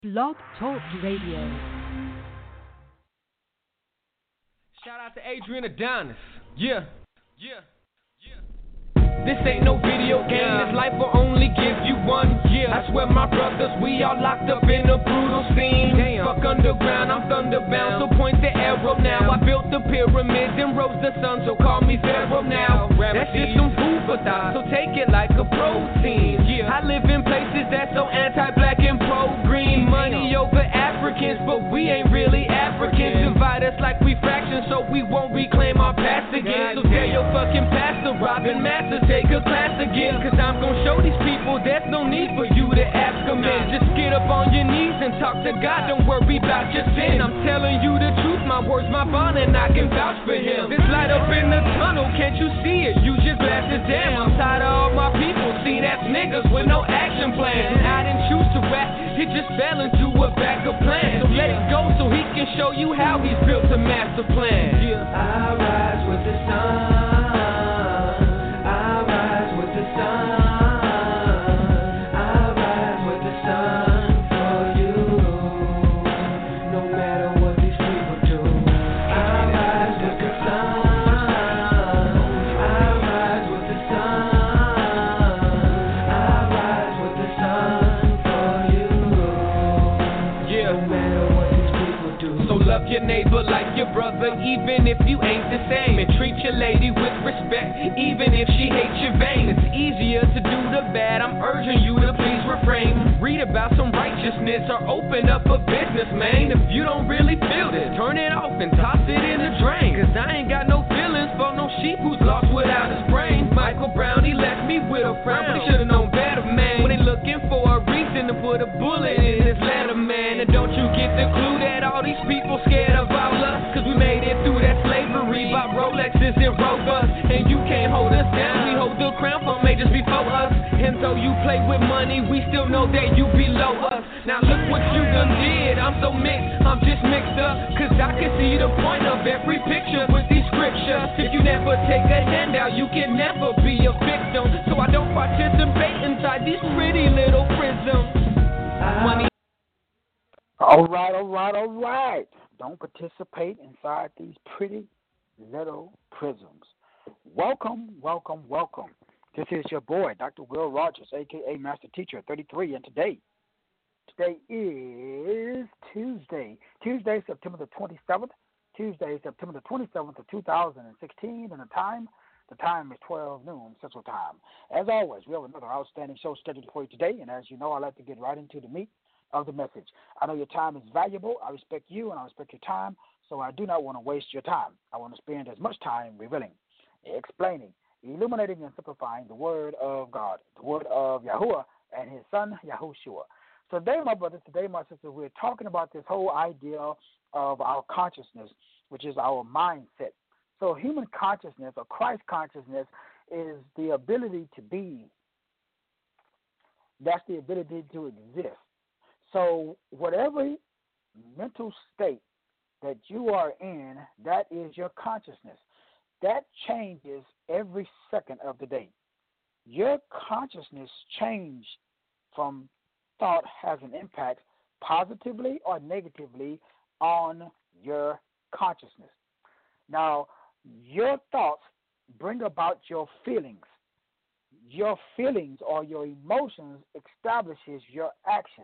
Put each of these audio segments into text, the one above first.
Blog Talk Radio. Shout out to Adrian Adonis. Yeah. This ain't no video game, this life will only give you one year. I swear my brothers, we all locked up in a brutal scene. Damn. Fuck underground, I'm thunderbound, so point the arrow now. I built the pyramids and rose the sun, so call me Pharaoh now. That's just some food for thought, so take it like a protein. I live in places that's so anti-black and pro-green. Money over Africans, but we ain't really Africans. Divide us like we fractions, so we won't reclaim our past again. So tell your fucking pastor, Robin Masters, take a class again, cause I'm gon' show these people there's no need for you to ask them in. Just get up on your knees and talk to God, don't worry about your sin. I'm telling you the truth, my words, my bond, and I can vouch for him. This light up in the tunnel, can't you see it? Use your glasses, damn, I'm tired of all my people. See, that's niggas with no action plan. And I didn't choose to rap, it just fell into a backup plan. So let it go so he can show you how he's built a master plan. I rise with the sun. Your neighbor like your brother, even if you ain't the same. And treat your lady with respect, even if she hates your vein. It's easier to do the bad, I'm urging you to please refrain. Read about some righteousness or open up a business, man. If you don't really feel this, turn it off and toss it in the drain. Cause I ain't got no feelings for no sheep who's lost without his brain. Michael Brown, he left me with a frown, but he should've known better, man. When they looking for a reason to put a bullet in his letter, man. And don't you get the clue that all these people scared of all us? Cause we made it through that slavery, bought Rolexes and Rovers. And you can't hold us down, we hold the crown for majors before us. And though you play with money, we still know that you below us. Now look what you done did, I'm so mixed, I'm just mixed up. Cause I can see the point of every picture with these scriptures. If you never take a handout, you can never be a victim. So I don't participate inside these pretty little prisms. Money. All right. Don't participate inside these pretty little prisms. Welcome. This is your boy, Dr. Will Rogers, a.k.a. Master Teacher 33, and today is Tuesday, September the 27th, September the 27th of 2016, and the time is 12 noon Central Time. As always, we have another outstanding show scheduled for you today, and as you know, I like to get right into the meat of the message. I know your time is valuable. I respect you, and I respect your time, so I do not want to waste your time. I want to spend as much time revealing, explaining, illuminating, and simplifying the Word of God, the Word of Yahuwah and His Son, Yahushua. So today, my brothers, my sisters, we're talking about this whole idea of our consciousness, which is our mindset. So human consciousness or Christ consciousness is the ability to be. That's the ability to exist. So whatever mental state that you are in, that is your consciousness. That changes every second of the day. Your consciousness change from thought has an impact positively or negatively on your consciousness. Now, your thoughts bring about your feelings. Your feelings or your emotions establishes your actions.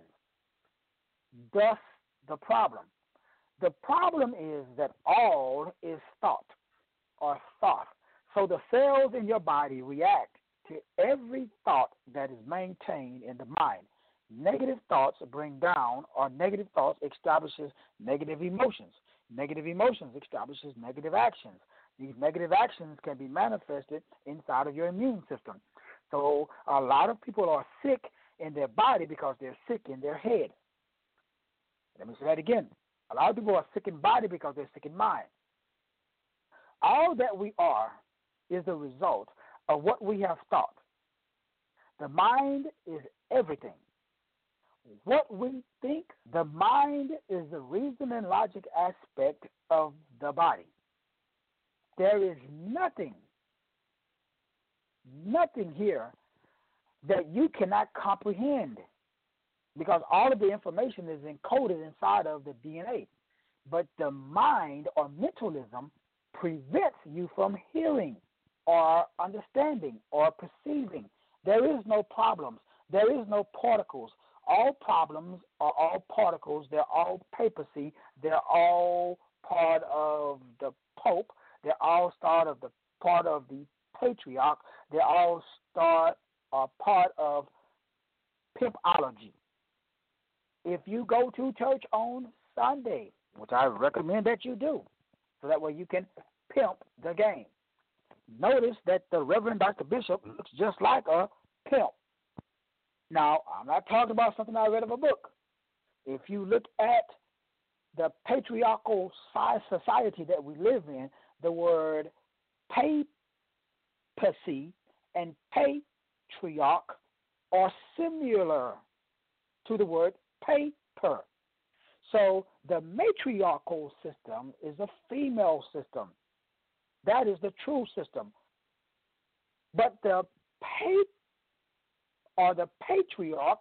Thus, the problem. The problem is that all is thought or thought. So the cells in your body react to every thought that is maintained in the mind. Negative thoughts bring down, or negative thoughts establishes negative emotions. Negative emotions establishes negative actions. These negative actions can be manifested inside of your immune system. So a lot of people are sick in their body because they're sick in their head. Let me say that again. A lot of people are sick in body because they're sick in mind. All that we are is the result of what we have thought. The mind is everything. What we think, the mind is the reason and logic aspect of the body. There is nothing here that you cannot comprehend. because all of the information is encoded inside of the DNA. But the mind or mentalism prevents you from hearing or understanding or perceiving. There is no problems. There is no particles. All problems are all particles. They're all papacy. They're all part of the Pope. They're all part of the patriarch. They all are part of pimpology. If you go to church on Sunday, which I recommend that you do, so that way you can pimp the game. Notice that the Reverend Dr. Bishop looks just like a pimp. Now, I'm not talking about something I read of a book. If you look at the patriarchal society that we live in, the word papacy and patriarch are similar to the word paper. So the matriarchal system is a female system. That is the true system. But the patriarch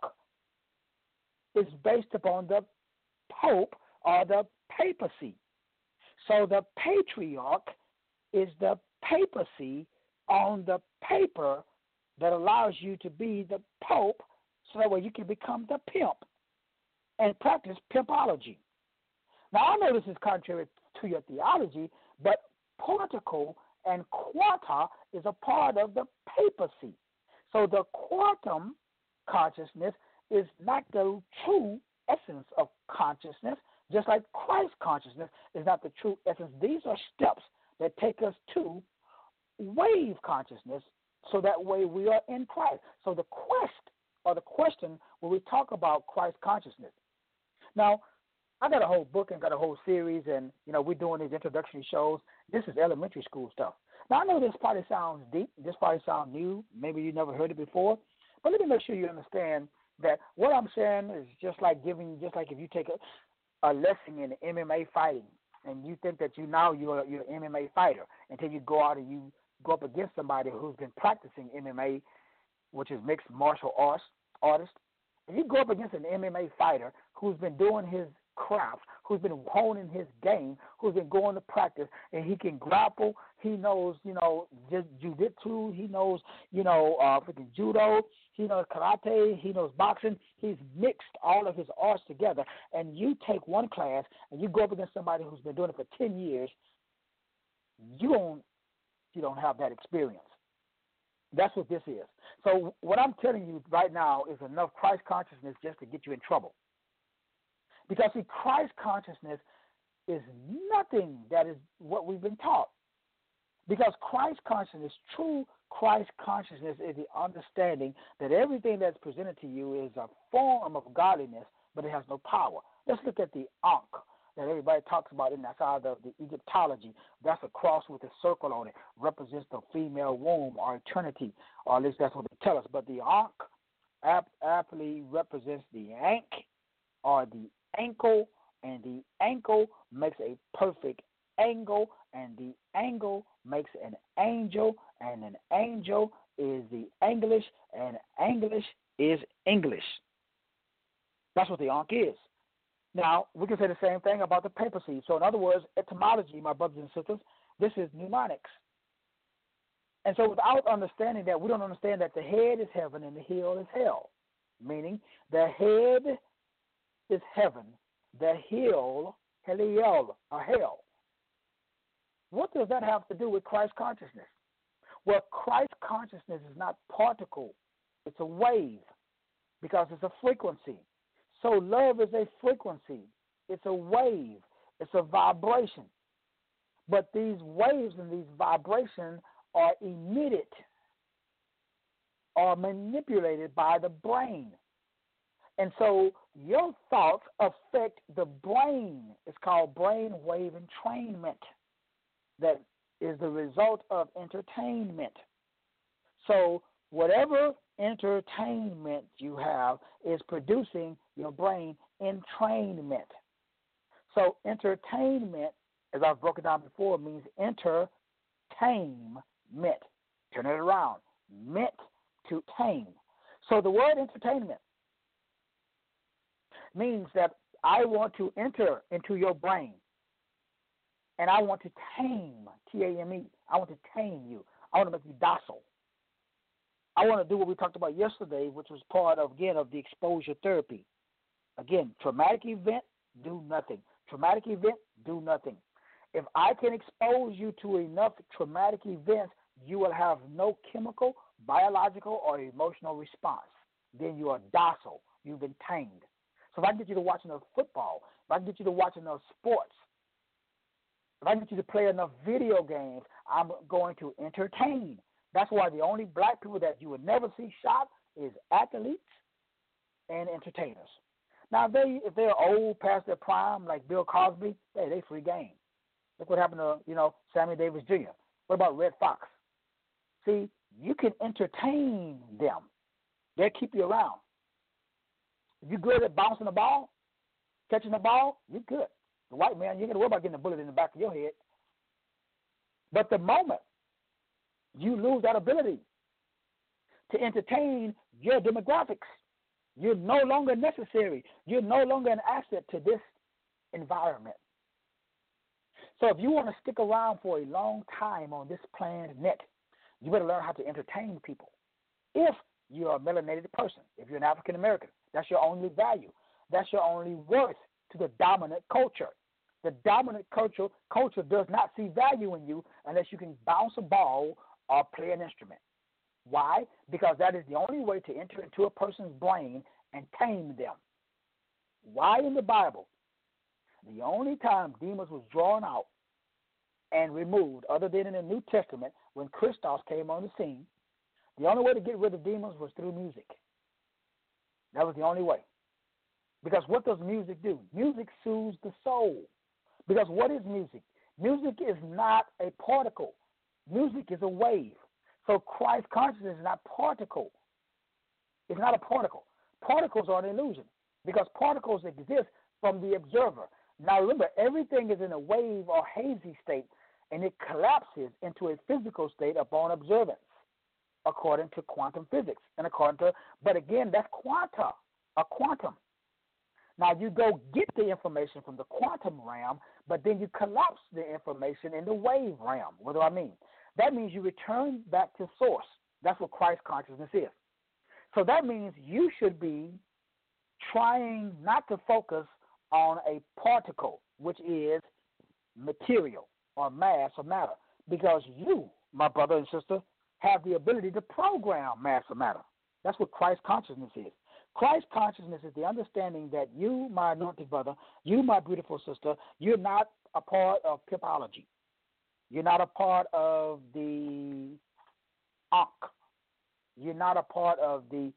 is based upon the Pope or the papacy. So the patriarch is the papacy on the paper that allows you to be the Pope, so that way you can become the pimp and practice pimpology. Now, I know this is contrary to your theology, but particle and quanta is a part of the papacy. So the quantum consciousness is not the true essence of consciousness, just like Christ consciousness is not the true essence. These are steps that take us to wave consciousness, so that way we are in Christ. So the quest or the question when we talk about Christ consciousness. Now, I got a whole book and got a whole series, and we're doing these introductory shows. This is elementary school stuff. Now, I know this probably sounds deep. This probably sounds new. Maybe you never heard it before. But let me make sure you understand that what I'm saying is just like if you take a lesson in MMA fighting, and you think that you're an MMA fighter until you go out and you go up against somebody who's been practicing MMA, which is mixed martial artist. If you go up against an MMA fighter who's been doing his craft, who's been honing his game, who's been going to practice, and he can grapple, he knows, just jiu-jitsu, he knows, freaking judo, he knows karate, he knows boxing, he's mixed all of his arts together, and you take one class and you go up against somebody who's been doing it for 10 years, you don't have that experience. That's what this is. So what I'm telling you right now is enough Christ consciousness just to get you in trouble. Because, see, Christ consciousness is nothing that is what we've been taught. Because Christ consciousness, true Christ consciousness, is the understanding that everything that's presented to you is a form of godliness, but it has no power. Let's look at the Ankh that everybody talks about inside of the Egyptology. That's a cross with a circle on it, represents the female womb or eternity, or at least that's what they tell us. But the Ankh aptly represents the Ankh or the ankle, and the ankle makes a perfect angle, and the angle makes an angel, and an angel is the English, and English is English. That's what the Ankh is. Now, we can say the same thing about the papacy. So, in other words, etymology, my brothers and sisters, this is mnemonics. And so without understanding that, we don't understand that the head is heaven and the heel is hell, meaning the head is heaven, the heel, heliel, or hell. What does that have to do with Christ consciousness? Well, Christ consciousness is not particle, it's a wave, because it's a frequency. So love is a frequency, it's a wave, it's a vibration. But these waves and these vibrations are emitted or manipulated by the brain. And so your thoughts affect the brain. It's called brain wave entrainment. That is the result of entertainment. So whatever entertainment you have is producing your brain entrainment. So entertainment, as I've broken down before, means entertainment. Turn it around. Meant to tame. So the word entertainment means that I want to enter into your brain, and I want to tame, T-A-M-E. I want to tame you. I want to make you docile. I want to do what we talked about yesterday, which was part of, again, of the exposure therapy. Again, traumatic event, do nothing. Traumatic event, do nothing. If I can expose you to enough traumatic events, you will have no chemical, biological, or emotional response. Then you are docile. You've been tamed. So if I can get you to watch enough football, if I can get you to watch enough sports, if I can get you to play enough video games, I'm going to entertain. That's why the only black people that you would never see shot is athletes and entertainers. Now, if they're old, past their prime, like Bill Cosby, hey, they free game. Look what happened to, Sammy Davis Jr. What about Red Fox? See, you can entertain them. They'll keep you around. If you're good at bouncing the ball, catching the ball, you're good. The white man, you ain't got to worry about getting a bullet in the back of your head. But the moment you lose that ability to entertain your demographics, you're no longer necessary. You're no longer an asset to this environment. So if you want to stick around for a long time on this planet, you better learn how to entertain people. If you're a melanated person, if you're an African American, that's your only value. That's your only worth to the dominant culture. The dominant culture does not see value in you unless you can bounce a ball or play an instrument. Why? Because that is the only way to enter into a person's brain and tame them. Why in the Bible? The only time demons was drawn out and removed, other than in the New Testament, when Christos came on the scene, the only way to get rid of demons was through music. That was the only way. Because what does music do? Music soothes the soul. Because what is music? Music is not a particle. Music is a wave. So Christ consciousness is not particle. It's not a particle. Particles are an illusion because particles exist from the observer. Now remember, everything is in a wave or hazy state, and it collapses into a physical state upon observance, according to quantum physics. But again, that's a quantum. Now you go get the information from the quantum realm, but then you collapse the information in the wave realm. What do I mean? That means you return back to source. That's what Christ consciousness is. So that means you should be trying not to focus on a particle, which is material or mass or matter, because you, my brother and sister, have the ability to program mass or matter. That's what Christ consciousness is. Christ consciousness is the understanding that you, my anointed brother, you, my beautiful sister, you're not a part of pimpology. You're not a part of the Ankh. You're not a part of the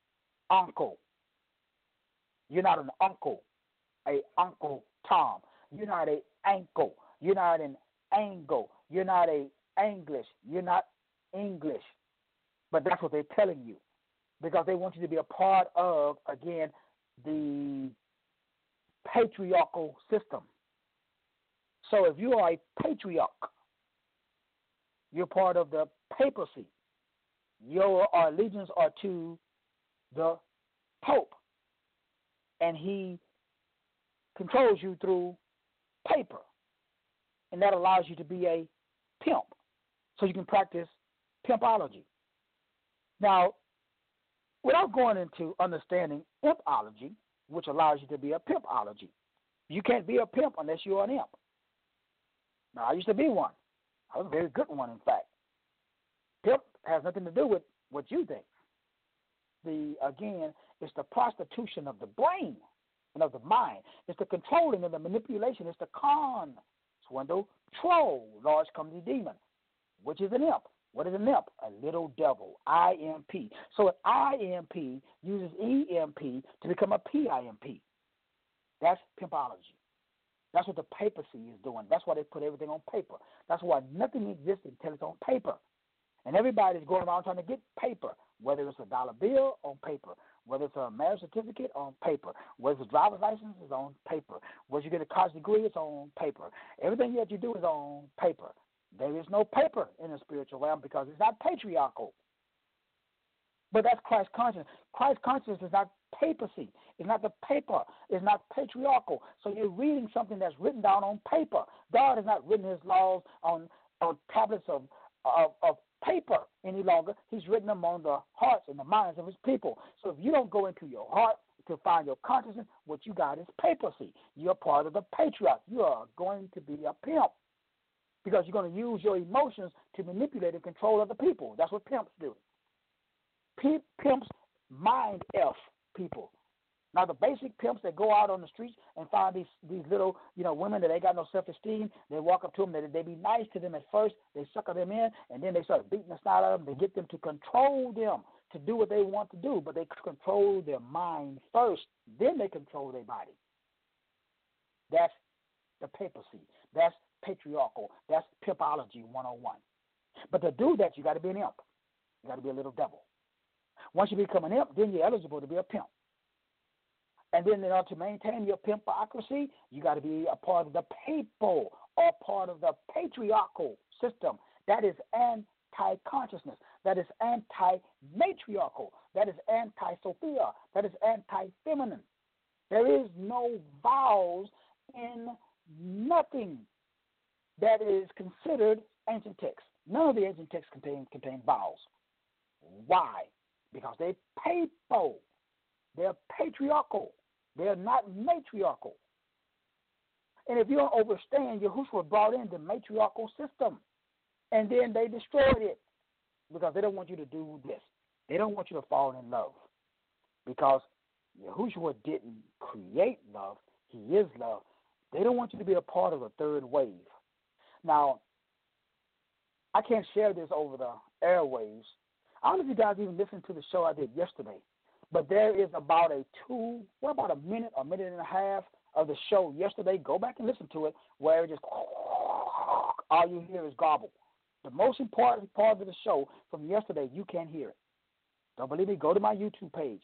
uncle. You're not an uncle, a Uncle Tom. You're not an ankle. You're not an angle. You're not a English. You're not English. But that's what they're telling you because they want you to be a part of, again, the patriarchal system. So if you are a patriarch, you're part of the papacy. Your allegiance are to the Pope, and he controls you through paper, and that allows you to be a pimp, so you can practice pimpology. Now, without going into understanding impology, which allows you to be a pimpology, you can't be a pimp unless you're an imp. Now, I used to be one. I was a very good one, in fact. Pimp has nothing to do with what you think. Again, it's the prostitution of the brain and of the mind. It's the controlling and the manipulation. It's the con, swindle, troll, large company demon, which is an imp. What is an imp? A little devil, IMP. So an IMP uses EMP to become a PIMP. That's pimpology. That's what the papacy is doing. That's why they put everything on paper. That's why nothing exists until it's on paper. And everybody's going around trying to get paper, whether it's a dollar bill on paper, whether it's a marriage certificate on paper, whether it's a driver's license is on paper, whether you get a college degree is on paper. Everything that you do is on paper. There is no paper in the spiritual realm because it's not patriarchal. But that's Christ consciousness. Christ consciousness is not papacy. It's not the paper. It's not patriarchal. So you're reading something that's written down on paper. God has not written his laws on tablets of paper any longer. He's written them on the hearts and the minds of his people. So if you don't go into your heart to find your consciousness, what you got is papacy. You're part of the patriarch. You are going to be a pimp because you're going to use your emotions to manipulate and control other people. That's what pimps do. Pimps mind F people. Now, the basic pimps that go out on the streets and find these little, women that ain't got no self-esteem, they walk up to them, they be nice to them at first, they sucker them in, and then they start beating the snot out of them. They get them to control them, to do what they want to do, but they control their mind first. Then they control their body. That's the papacy. That's patriarchal. That's pimpology 101. But to do that, you got to be an imp. You got to be a little devil. Once you become an imp, then you're eligible to be a pimp. And then in order to maintain your pimpocracy, you got to be a part of the papal or part of the patriarchal system. That is anti-consciousness. That is anti-matriarchal. That is anti-Sophia. That is anti-feminine. There is no vowels in nothing that is considered ancient texts. None of the ancient texts contain vowels. Why? Because they're papal. They're patriarchal. They're not matriarchal. And if you don't understand, Yahushua brought in the matriarchal system, and then they destroyed it because they don't want you to do this. They don't want you to fall in love because Yahushua didn't create love. He is love. They don't want you to be a part of the third wave. Now, I can't share this over the airwaves. I don't know if you guys even listened to the show I did yesterday, but there is about about a minute and a half of the show yesterday. Go back and listen to it where it just all you hear is gobble. The most important part of the show from yesterday, you can't hear it. Don't believe me? Go to my YouTube page,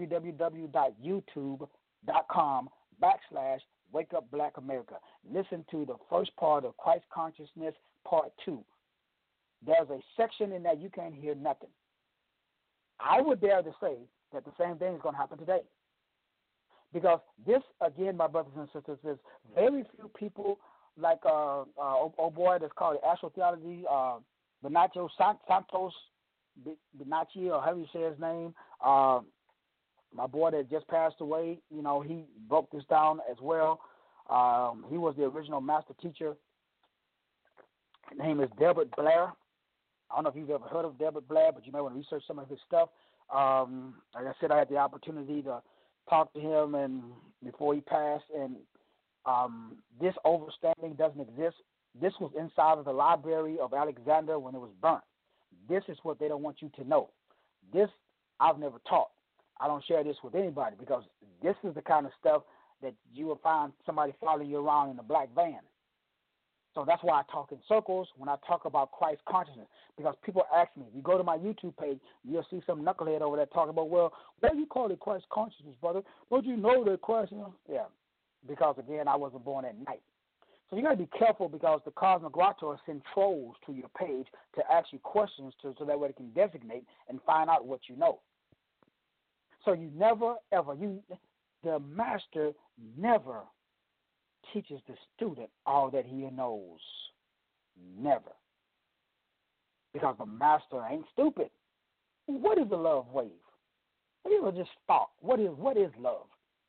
www.youtube.com/WakeUpBlackAmerica. Listen to the first part of Christ Consciousness Part 2. There's a section in that you can't hear nothing. I would dare to say that the same thing is going to happen today. Because this, again, my brothers and sisters, is very few people like, boy that's called Astrotheology, Benicio Santos, Benacci, or however you say his name, my boy that just passed away, he broke this down as well. He was the original master teacher. His name is Delbert Blair. I don't know if you've ever heard of Delbert Blair, but you may want to research some of his stuff. Like I said, I had the opportunity to talk to him and before he passed, and this overstanding doesn't exist. This was inside of the Library of Alexander when it was burnt. This is what they don't want you to know. This I've never taught. I don't share this with anybody because this is the kind of stuff that you will find somebody following you around in a black van. So that's why I talk in circles when I talk about Christ consciousness, because people ask me, if you go to my YouTube page, you'll see some knucklehead over there talking about, well, why do you call it Christ consciousness, brother? Don't you know that Christ, Yeah, because, again, I wasn't born at night. So you got to be careful because the Cosmic Raptor send trolls to your page to ask you questions so that way they can designate and find out what you know. So you never, ever, the master never teaches the student all that he knows. Never. Because the master ain't stupid. What is the love wave? Have you ever just thought, what is love?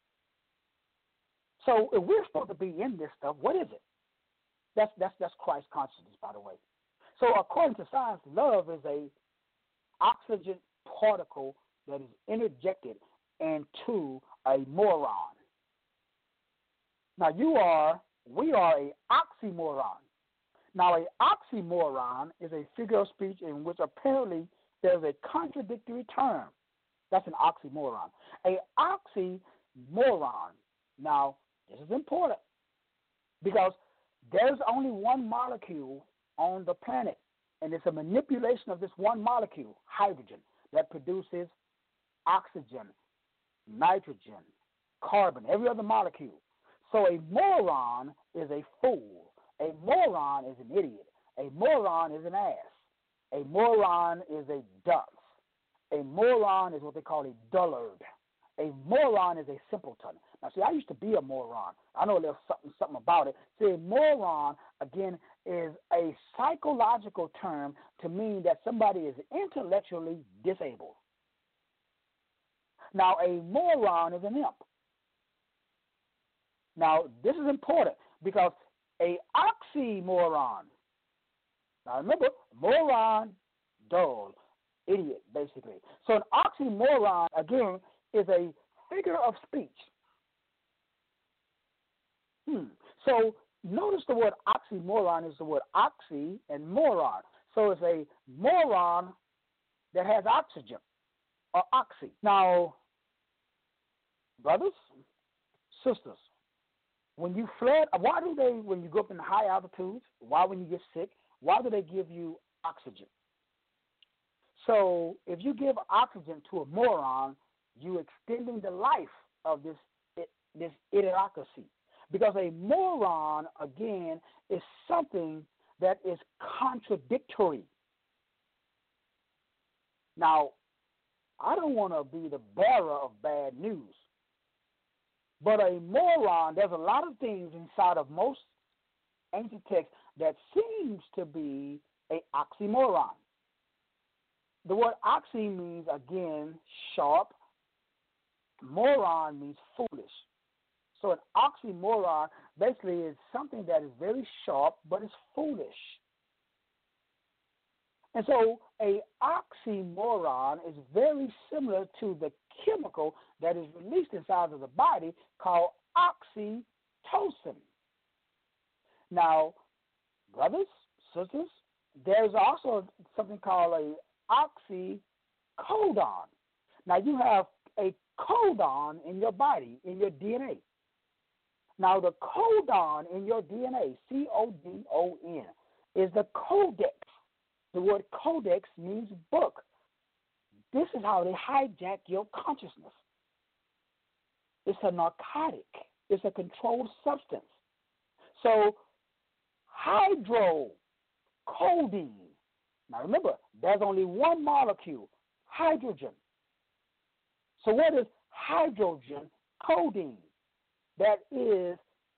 So if we're supposed to be in this stuff, what is it? That's Christ consciousness, by the way. So according to science, love is a oxygen particle that is interjected into a moron. Now we are a oxymoron. Now a oxymoron is a figure of speech in which apparently there's a contradictory term. That's an oxymoron. A oxymoron. Now this is important because there's only one molecule on the planet, and it's a manipulation of this one molecule, hydrogen, that produces oxygen, nitrogen, carbon, every other molecule. So a moron is a fool. A moron is an idiot. A moron is an ass. A moron is a dunce. A moron is what they call a dullard. A moron is a simpleton. Now, see, I used to be a moron. I know there's something about it. See, a moron, again, is a psychological term to mean that somebody is intellectually disabled. Now, a moron is an imp. Now, this is important because a oxymoron, now remember, moron, dull, idiot, basically. So an oxymoron, again, is a figure of speech. So notice the word oxymoron is the word oxy and moron. So it's a moron that has oxygen or oxy. Now, brothers, sisters, when you flood, when you go up in the high altitudes, why when you get sick, why do they give you oxygen? So if you give oxygen to a moron, you're extending the life of this idiocracy. Because a moron, again, is something that is contradictory. Now, I don't want to be the bearer of bad news, but a moron, there's a lot of things inside of most ancient texts that seems to be an oxymoron. The word oxy means, again, sharp. Moron means foolish. So an oxymoron basically is something that is very sharp, but it's foolish. And so a oxymoron is very similar to the chemical that is released inside of the body called oxytocin. Now, brothers, sisters, there's also something called a oxycodone. Now, you have a codon in your body, in your DNA. Now, the codon in your DNA, C-O-D-O-N, is the codex. The word codex means book. This is how they hijack your consciousness. It's a narcotic. It's a controlled substance. So, hydrocodone. Now, remember, there's only one molecule, hydrogen. So, what is hydrogen codeine? That is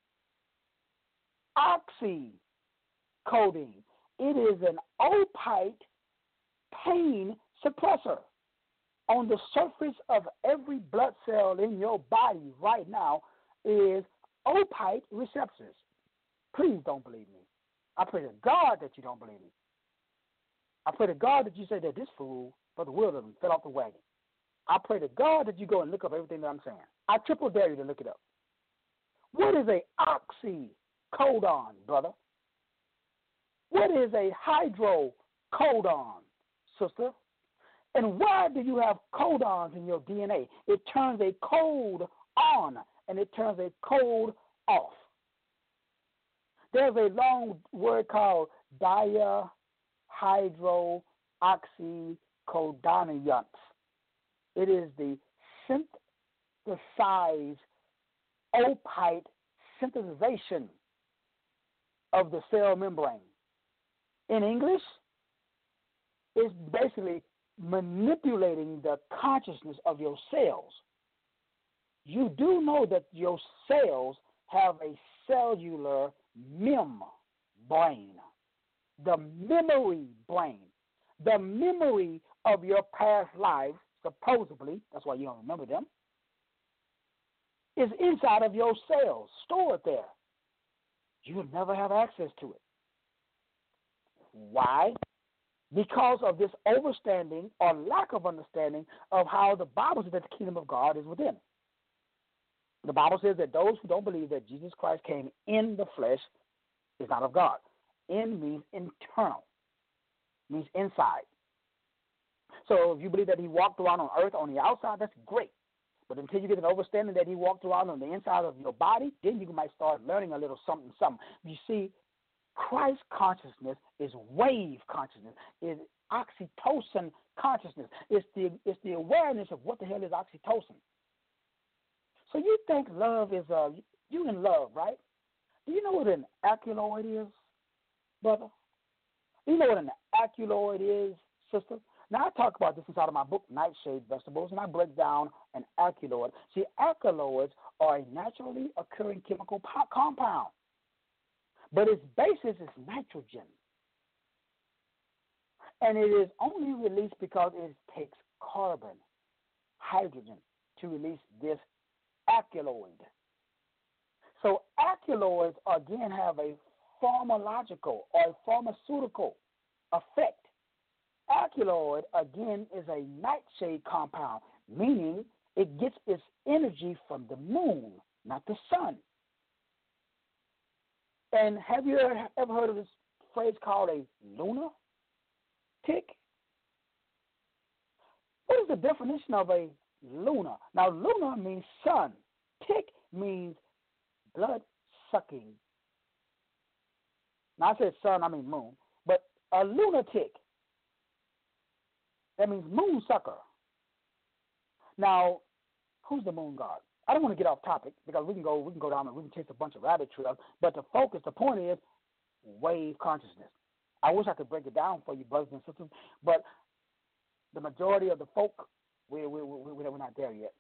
oxycodone. It is an opioid pain suppressor. On the surface of every blood cell in your body right now is opioid receptors. Please don't believe me. I pray to God that you don't believe me. I pray to God that you say that this fool, Brother Wilson, fell off the wagon. I pray to God that you go and look up everything that I'm saying. I triple dare you to look it up. What is a oxycodone, brother? What is a hydrocodone, sister? And why do you have codons in your DNA? It turns a code on and it turns a code off. There's a long word called dihydroxycodonate. It is the synthesized opioid synthesization of the cell membrane. In English, it's basically manipulating the consciousness of your cells. You do know that your cells have a cellular membrane, the memory brain, the memory of your past lives, supposedly, that's why you don't remember them, is inside of your cells, stored there. You will never have access to it. Why? Because of this overstanding or lack of understanding of how the Bible says that the kingdom of God is within. The Bible says that those who don't believe that Jesus Christ came in the flesh is not of God. In means internal, means inside. So if you believe that he walked around on earth on the outside, that's great. But until you get an understanding that he walked around on the inside of your body, then you might start learning a little something. You see, Christ consciousness is wave consciousness, is oxytocin consciousness. It's the awareness of what the hell is oxytocin. So you think love is you in love, right? Do you know what an aculoid is, brother? Do you know what an aculoid is, sister? Now, I talk about this inside of my book, Nightshade Vegetables, and I break down an alkaloid. See, alkaloids are a naturally occurring chemical compound, but its basis is nitrogen. And it is only released because it takes carbon, hydrogen, to release this alkaloid. So alkaloids, again, have a pharmacological or a pharmaceutical effect. Alkaloid, again, is a nightshade compound, meaning it gets its energy from the moon, not the sun. And have you ever heard of this phrase called a lunar tick? What is the definition of a lunar? Now, lunar means sun. Tick means blood-sucking. Now, I said sun, I mean moon. But a lunatic, that means moon sucker. Now, who's the moon god? I don't want to get off topic because we can go down and we can chase a bunch of rabbit trails. But the point is wave consciousness. I wish I could break it down for you, brothers and sisters, but the majority of the folk, we're not there yet.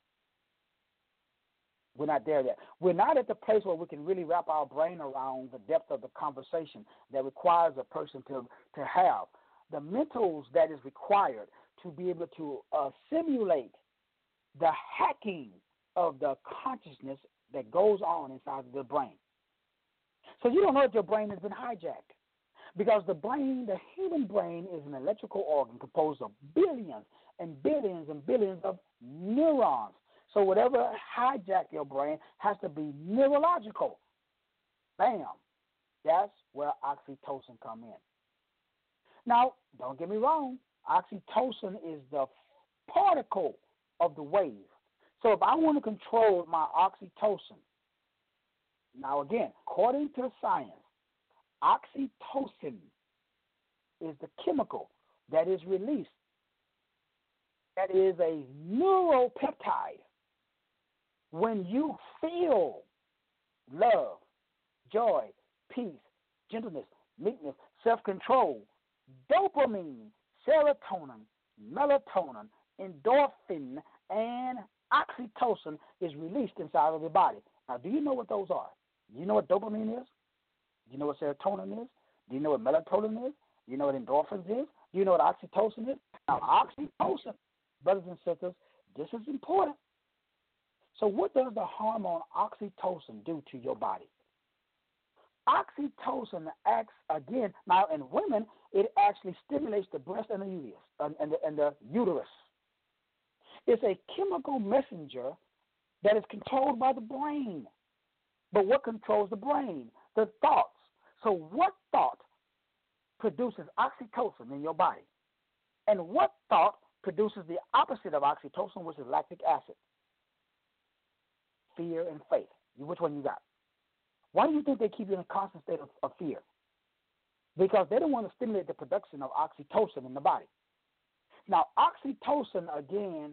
We're not there yet. We're not at the place where we can really wrap our brain around the depth of the conversation that requires a person to have the mentals that is required to be able to simulate the hacking of the consciousness that goes on inside of the brain. So you don't know if your brain has been hijacked because the brain, the human brain, is an electrical organ composed of billions and billions and billions of neurons. So whatever hijack your brain has to be neurological. Bam. That's where oxytocin come in. Now, don't get me wrong. Oxytocin is the particle of the wave. So if I want to control my oxytocin, now again, according to science, oxytocin is the chemical that is released. That is a neuropeptide. When you feel love, joy, peace, gentleness, meekness, self-control, dopamine, serotonin, melatonin, endorphin, and oxytocin is released inside of the body. Now, do you know what those are? Do you know what dopamine is? Do you know what serotonin is? Do you know what melatonin is? Do you know what endorphins is? Do you know what oxytocin is? Now, oxytocin, brothers and sisters, this is important. So what does the hormone oxytocin do to your body? Oxytocin acts, again, now in women, it actually stimulates the breast and the uterus. And the uterus. It's a chemical messenger that is controlled by the brain. But what controls the brain? The thoughts. So what thought produces oxytocin in your body? And what thought produces the opposite of oxytocin, which is lactic acid? Fear and faith. Which one you got? Why do you think they keep you in a constant state of fear? Because they don't want to stimulate the production of oxytocin in the body. Now, oxytocin, again,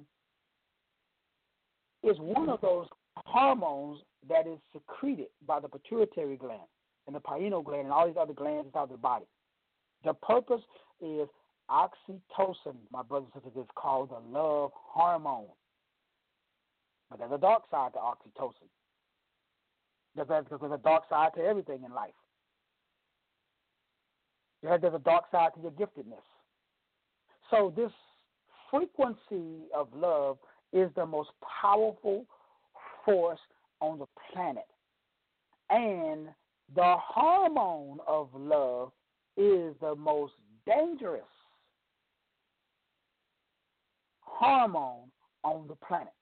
is one of those hormones that is secreted by the pituitary gland and the pineal gland and all these other glands inside the body. The purpose is oxytocin, my brothers and sisters, is called the love hormone. But there's a dark side to oxytocin. There's a dark side to everything in life. There's a dark side to your giftedness. So this frequency of love is the most powerful force on the planet. And the hormone of love is the most dangerous hormone on the planet.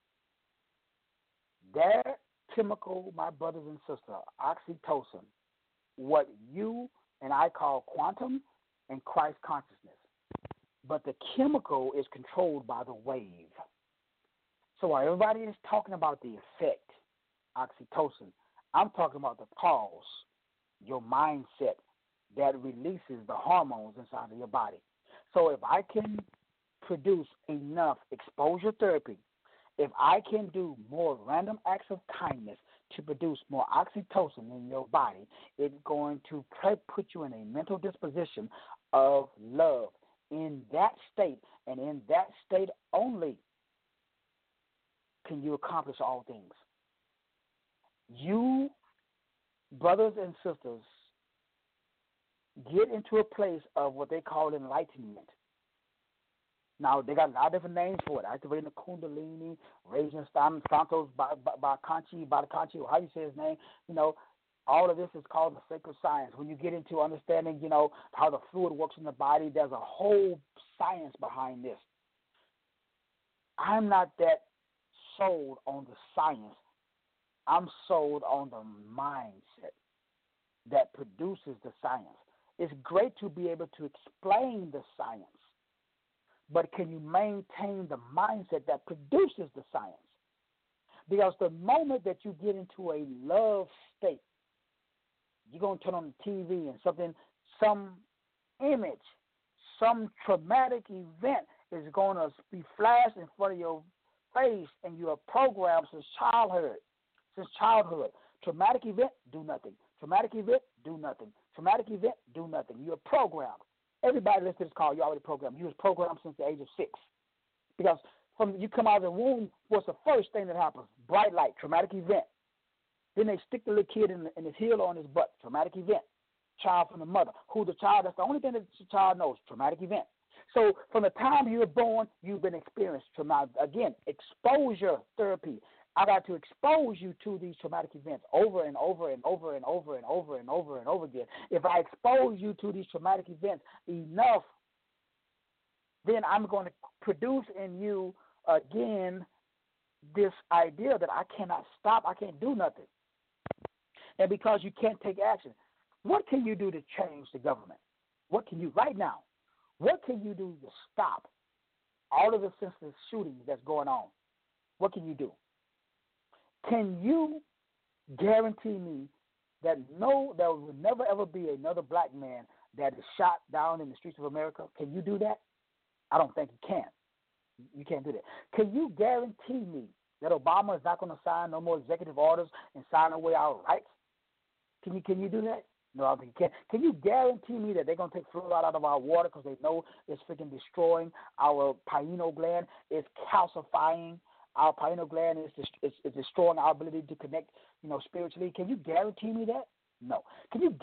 That chemical, my brothers and sisters, oxytocin, what you and I call quantum and Christ consciousness. But the chemical is controlled by the wave. So while everybody is talking about the effect, oxytocin, I'm talking about the cause, your mindset that releases the hormones inside of your body. So if I can produce enough exposure therapy, if I can do more random acts of kindness to produce more oxytocin in your body, it's going to put you in a mental disposition of love, in that state and in that state only can you accomplish all things. You, brothers and sisters, get into a place of what they call enlightenment. Now, they got a lot of different names for it. Activating the Kundalini, raising Santos Badakanchi, or how you say his name. All of this is called the sacred science. When you get into understanding, how the fluid works in the body, there's a whole science behind this. I'm not that sold on the science. I'm sold on the mindset that produces the science. It's great to be able to explain the science, but can you maintain the mindset that produces the science? Because the moment that you get into a love state, you're going to turn on the TV and some image, some traumatic event is going to be flashed in front of your face, and you are programmed since childhood. Traumatic event, do nothing. Traumatic event, do nothing. Traumatic event, do nothing. You are programmed. Everybody listening to this call, you're already programmed. You was programmed since the age of 6. Because from you come out of the womb, what's the first thing that happens? Bright light, traumatic event. Then they stick the little kid in his heel or in his butt, traumatic event. Child from the mother. Who the child, that's the only thing that the child knows, traumatic event. So from the time you were born, you've been experienced traumatic. Again, exposure therapy. I got to expose you to these traumatic events over and over and over and over and over and over and over again. If I expose you to these traumatic events enough, then I'm going to produce in you again this idea that I cannot stop, I can't do nothing. And because you can't take action, what can you do to change the government? What can you, right now, what can you do to stop all of the senseless shootings that's going on? What can you do? Can you guarantee me that there will never, ever be another black man that is shot down in the streets of America? Can you do that? I don't think you can. You can't do that. Can you guarantee me that Obama is not going to sign no more executive orders and sign away our rights? Can you do that? No, I don't think you can. Can you guarantee me that they're going to take fluoride out of our water because they know it's freaking destroying our pineal gland? It's calcifying our pineal gland. Is destroying our ability to connect, spiritually. Can you guarantee me that? No. Can you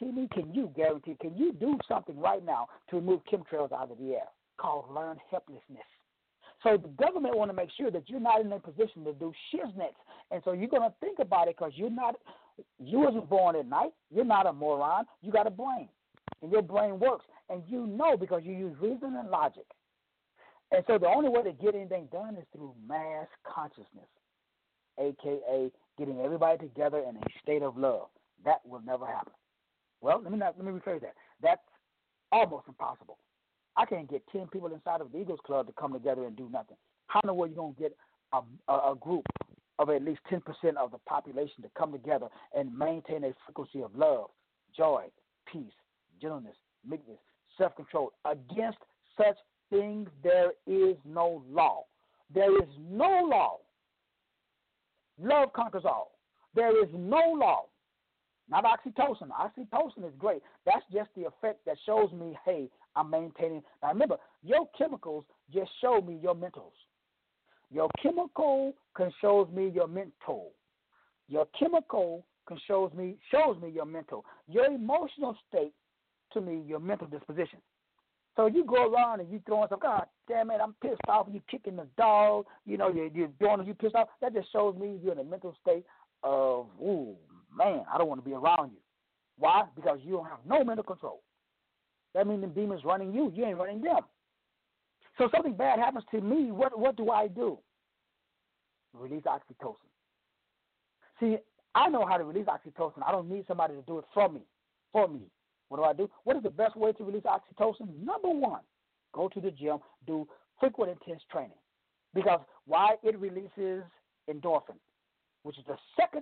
do something right now to remove chemtrails out of the air called learned helplessness? So the government want to make sure that you're not in a position to do shiznets. And so you're going to think about it because you wasn't born at night. You're not a moron. You got a brain. And your brain works. And you know because you use reason and logic. And so the only way to get anything done is through mass consciousness, a.k.a. getting everybody together in a state of love. That will never happen. Well, let me rephrase that. That's almost impossible. I can't get 10 people inside of the Eagles Club to come together and do nothing. How in the world are you going to get a group of at least 10% of the population to come together and maintain a frequency of love, joy, peace, gentleness, meekness, self-control? Against such things, there is no law. There is no law. Love conquers all. There is no law. Not oxytocin. Oxytocin is great. That's just the effect that shows me, hey, I'm maintaining. Now remember, your chemicals just show me your mentals. Your chemical can shows me your mental. Your chemical can shows me your mental. Your emotional state to me, your mental disposition. So you go around and you throwing some, God damn it, I'm pissed off, and you kicking the dog, you're doing, you pissed off. That just shows me you're in a mental state of, ooh, man, I don't want to be around you. Why? Because you don't have no mental control. That means the demons running you. You ain't running them. So something bad happens to me. What do I do? Release oxytocin. See, I know how to release oxytocin. I don't need somebody to do it for me. What do? What is the best way to release oxytocin? Number one, go to the gym, do frequent intense training. Because why? It releases endorphin, which is the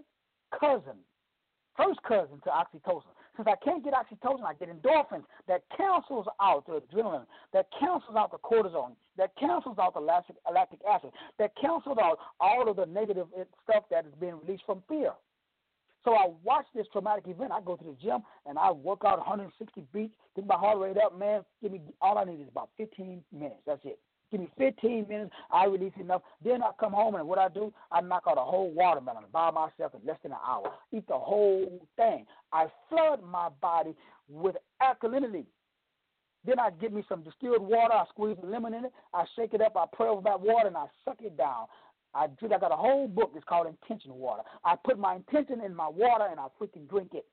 first cousin to oxytocin. Since I can't get oxytocin, I get endorphins that cancels out the adrenaline, that cancels out the cortisone, that cancels out the lactic acid, that cancels out all of the negative stuff that is being released from fear. So I watch this traumatic event. I go to the gym and I work out 160 beats, get my heart rate up, man. All I need is about 15 minutes. That's it. Give me 15 minutes. I release enough. Then I come home and what I do, I knock out a whole watermelon by myself in less than an hour. Eat the whole thing. I flood my body with alkalinity. Then I get me some distilled water. I squeeze a lemon in it. I shake it up. I pray over that water and I suck it down. I got a whole book. It's called Intention Water. I put my intention in my water and I freaking drink it.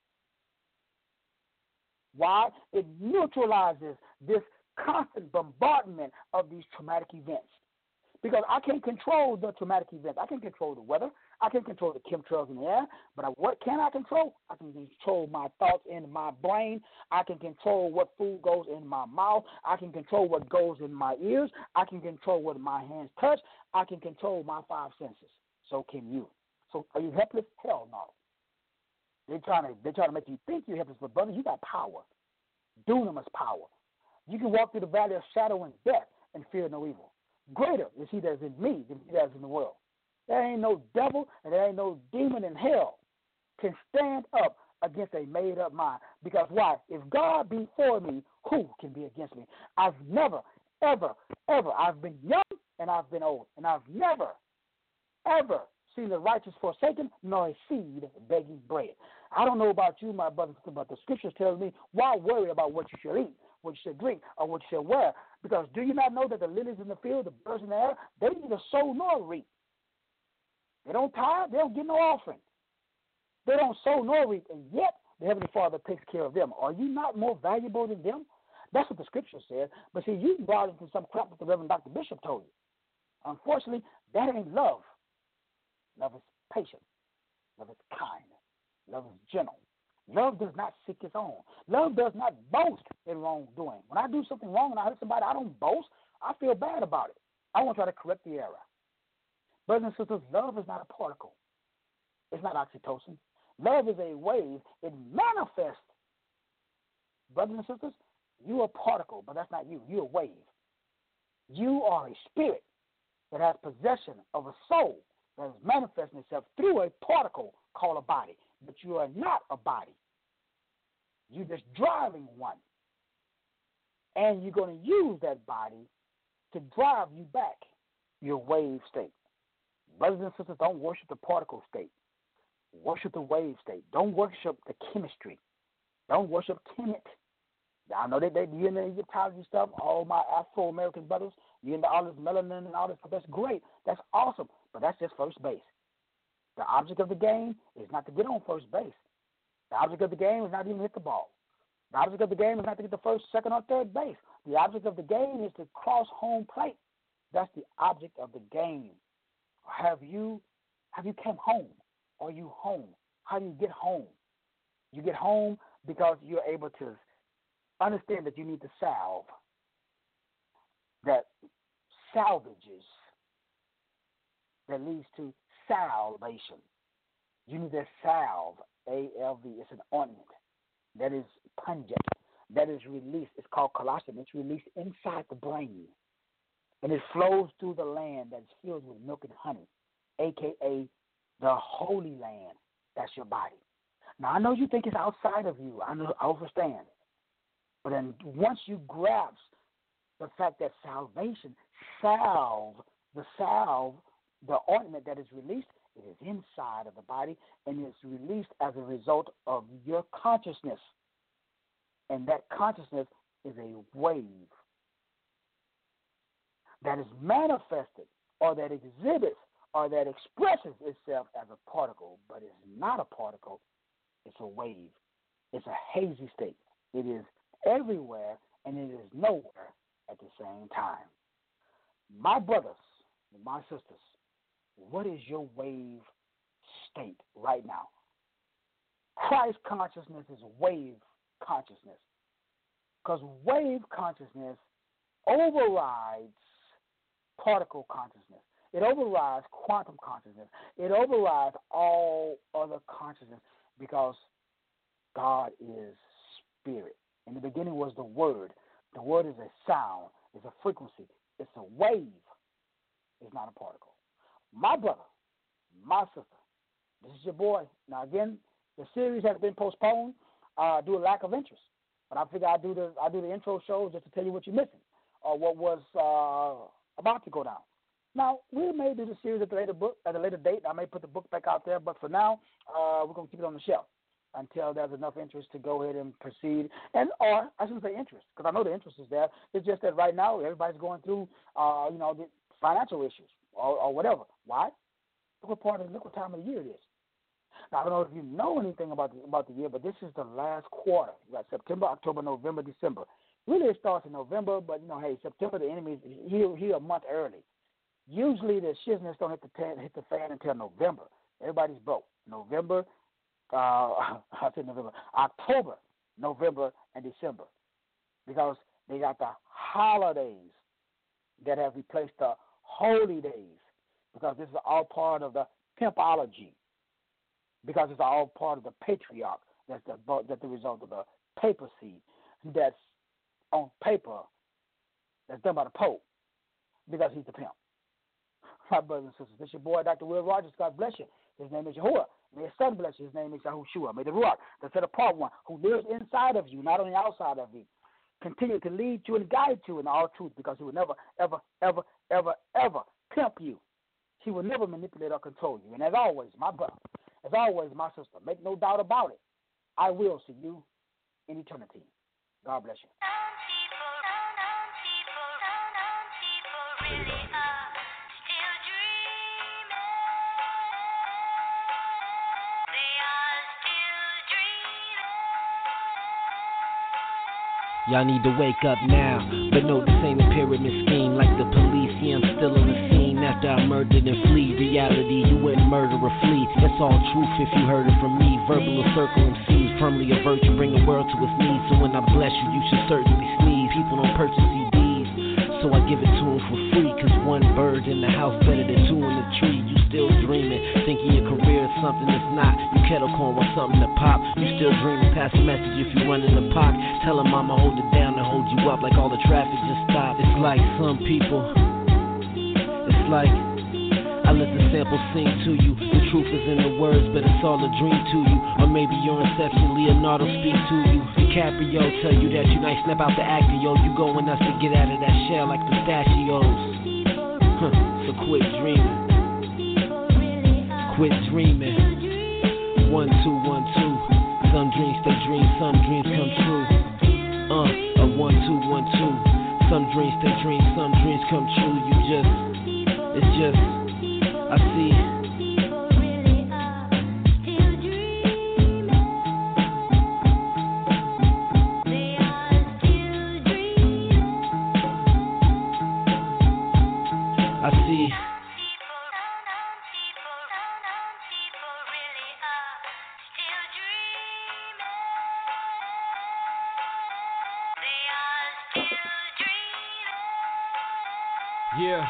Why? It neutralizes this constant bombardment of these traumatic events. Because I can't control the traumatic events. I can control the weather. I can control the chemtrails in the air. But what can I control? I can control my thoughts in my brain. I can control what food goes in my mouth. I can control what goes in my ears. I can control what my hands touch. I can control my five senses. So can you. So are you helpless? Hell no. They're trying to make you think you're helpless, but brother, you got power. Dunamis power. You can walk through the valley of shadow and death and fear no evil. Greater is he that is in me than he that is in the world. There ain't no devil and there ain't no demon in hell can stand up against a made-up mind. Because why? If God be for me, who can be against me? I've never, ever, ever, I've been young and I've been old, and I've never, ever seen the righteous forsaken, nor a seed begging bread. I don't know about you, my brothers, but the scriptures tell me, why worry about what you shall eat, what you shall drink, or what you shall wear? Because do you not know that the lilies in the field, the birds in the air, they neither sow nor reap. They don't tithe, they don't get no offering. They don't sow nor reap, and yet the Heavenly Father takes care of them. Are you not more valuable than them? That's what the scripture says. But see, you brought into some crap that the Reverend Dr. Bishop told you. Unfortunately, that ain't love. Love is patient. Love is kind. Love is gentle. Love does not seek its own. Love does not boast in wrongdoing. When I do something wrong and I hurt somebody, I don't boast. I feel bad about it. I want to try to correct the error. Brothers and sisters, love is not a particle. It's not oxytocin. Love is a wave. It manifests. Brothers and sisters, you're a particle, but that's not you. You're a wave. You are a spirit that has possession of a soul that is manifesting itself through a particle called a body. But you are not a body. You're just driving one. And you're going to use that body to drive you back your wave state. Brothers and sisters, don't worship the particle state. Worship the wave state. Don't worship the chemistry. Don't worship Kemet. I know that you're into Egyptology stuff, all my Afro-American brothers, you're into all this melanin and all this stuff. That's great. That's awesome. But that's just first base. The object of the game is not to get on first base. The object of the game is not even to hit the ball. The object of the game is not to get the first, second, or third base. The object of the game is to cross home plate. That's the object of the game. Have you come home? Are you home? How do you get home? You get home because you're able to understand that you need the salve that salvages, that leads to salvation. You need that salve, A-L-V. It's an ointment that is pungent, that is released. It's called colostrum. It's released inside the brain, and it flows through the land that's filled with milk and honey, a.k.a. the Holy Land. That's your body. Now, I know you think it's outside of you. I understand. But then once you grasp the fact that salvation, the ointment that is released, it is inside of the body, and it's released as a result of your consciousness. And that consciousness is a wave that is manifested or that exhibits or that expresses itself as a particle, but it's not a particle. It's a wave. It's a hazy state. It is everywhere, and it is nowhere at the same time. My brothers and my sisters, what is your wave state right now? Christ consciousness is wave consciousness, because wave consciousness overrides particle consciousness. It overrides quantum consciousness. It overrides all other consciousness, because God is spirit. In the beginning was the Word. The Word is a sound. It's a frequency. It's a wave. It's not a particle. My brother, my sister, this is your boy. Now, again, The series has been postponed due to lack of interest. But I figure I do the intro shows just to tell you what you're missing or what was about to go down. Now, we may do the series at a later date. I may put the book back out there, but for now, we're going to keep it on the shelf until there's enough interest to go ahead and proceed. Or I shouldn't say interest, because I know the interest is there. It's just that right now everybody's going through, the financial issues or whatever. Why? Look what time of the year it is. Now, I don't know if you know anything about the year, but this is the last quarter. You got September, October, November, December. Really, it starts in November, but, hey, September, the enemy is here a month early. Usually, the shizness don't hit the fan until November. Everybody's broke. October, November, and December, because they got the holidays that have replaced the holy days, because this is all part of the pimpology, because it's all part of the patriarch. That's the result of the papacy that's on paper, that's done by the Pope, because he's the pimp. My brothers and sisters, this is your boy, Dr. Will Rogers. God bless you. His name is Yahuwah. May his son bless you. His name is Yahushua. May the Ruach, the set apart one, who lives inside of you, not on the outside of you, continue to lead you and guide you in all truth, because he will never, ever, ever, ever, ever pimp you. He will never manipulate or control you. And as always, my brother, as always, my sister, make no doubt about it, I will see you in eternity. God bless you. Y'all need to wake up now, but no, this ain't a pyramid scheme like the police. Yeah, I'm still on the scene after I murdered and flee. Reality, you wouldn't murder or flee. That's all truth if you heard it from me. Verbal or circle MCs, firmly avert you, bring the world to its knees. So when I bless you, you should certainly sneeze. People don't purchase CDs, so I give it to them for free. Cause one bird in the house better than two in the tree. You still dreaming, thinking your career is something that's not. You kettle corn with something to pop. You still dreaming, pass a message if you run in the park. Tell her mama hold it down and hold you up like all the traffic just stopped. It's like some people, it's like I let the sample sing to you. The truth is in the words, but it's all a dream to you. Or maybe your inception, Leonardo speak to you. DiCaprio tell you that you nice, snap out the actor, yo. You going us to get out of that shell like pistachios. So quit dreaming. Quit dreaming. 1, 2, 1, 2. Some dreams stay dreams, some dreams come true. 1, 2, 1, 2. Some dreams stay dreams, some dreams come true. It's just, I see. I see. Yeah.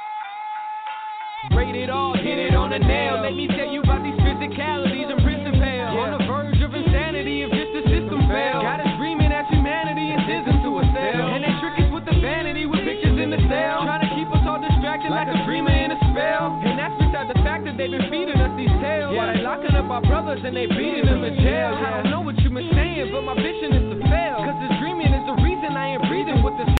Rated R, hit it on the nail. Let me tell you about these physicalities and prison pale. On the verge of insanity if just the system fails. Got us dreaming that humanity is ism to a cell. And they trick us with the vanity with pictures in the cell. Trying to keep us all distracted like a dreamer in a spell. And that's beside the fact that they've been feeding us these tales. While they locking up our brothers and they beating them in jail. I don't know what you've been saying, but my vision is to fail. Cause this dreaming is the reason I ain't breathing with this